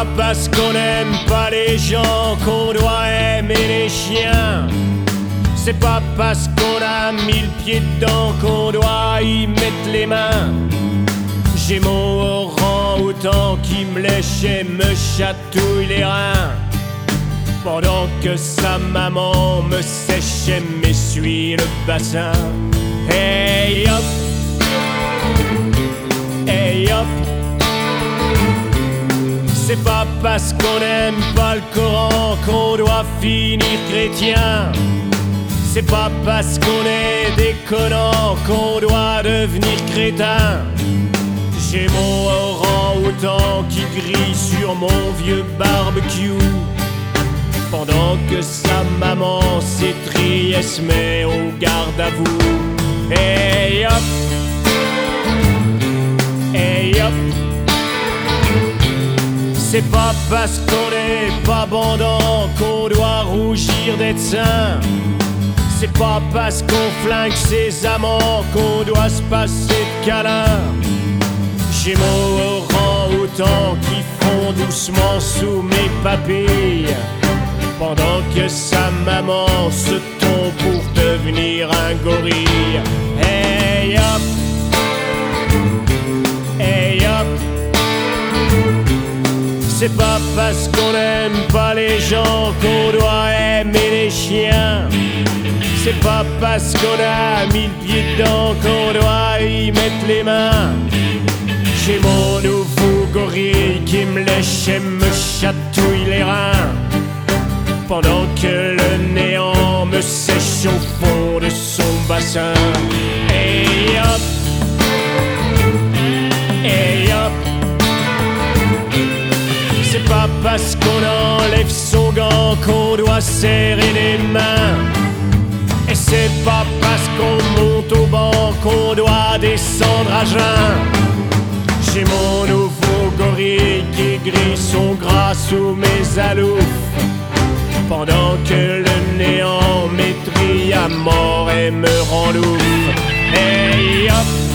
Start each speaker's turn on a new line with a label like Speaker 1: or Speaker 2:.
Speaker 1: pas parce qu'on n'aime pas les gens qu'on doit aimer les chiens. C'est pas parce qu'on a 1000 pieds dedans qu'on doit y mettre les mains. J'ai mon orang-outan qui me lèche et me chatouille les reins, pendant que sa maman me sèche et m'essuie le bassin. Hey hop, hey hop. C'est pas parce qu'on n'aime pas le Coran qu'on doit finir chrétien. C'est pas parce qu'on est déconnant qu'on doit devenir crétin. J'ai mon orang-outan qui grille sur mon vieux barbecue, pendant que sa maman s'étrie et se met au garde à vous. Hey hop, hey hop. C'est pas parce qu'on n'est pas bandant qu'on doit rougir d'être saint. C'est pas parce qu'on flingue ses amants qu'on doit se passer de câlin. J'ai mon orang-outan qui fond doucement sous mes papilles, pendant que sa maman se tombe pour devenir un gorille. Hey hop, hey hop. C'est pas parce qu'on n'aime pas les gens qu'on doit aimer les chiens. C'est pas parce qu'on a 1000 pieds dedans qu'on doit y mettre les mains. J'ai mon nouveau gorille qui me lèche et me chatouille les reins, pendant que le néant me sèche au fond de son bassin. Hey hop, hey hop. C'est pas parce qu'on enlève son gant qu'on doit serrer les mains. Et c'est pas parce qu'on monte au banc qu'on doit descendre à jeun. J'ai mon nouveau gorille qui grille son gras sous mes aloufs, pendant que le néant m'étrille à mort et me rend louf. Hey hop,